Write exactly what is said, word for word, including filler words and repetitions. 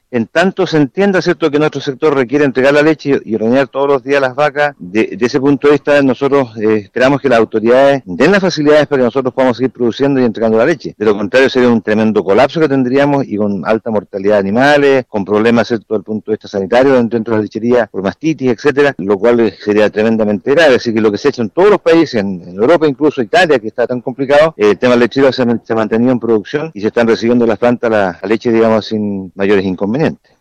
en tanto se entienda, ¿cierto?, que nuestro sector requiere entregar la leche y ordeñar todos los días las vacas. De, de ese punto de vista, nosotros eh, esperamos que las autoridades den las facilidades para que nosotros podamos seguir produciendo y entregando la leche. De lo contrario, sería un tremendo colapso que tendríamos y con alta mortalidad de animales, con problemas, ¿cierto?, desde el punto de vista sanitario dentro de la lechería por mastitis, etcétera, lo cual sería tremendamente grave. Así que lo que se ha hecho en todos los países, en, en Europa, incluso Italia, que está tan complicado, eh, el tema lechero se, se ha mantenido en producción y se están recibiendo las plantas la, la leche, digamos, sin mayores inconvenientes.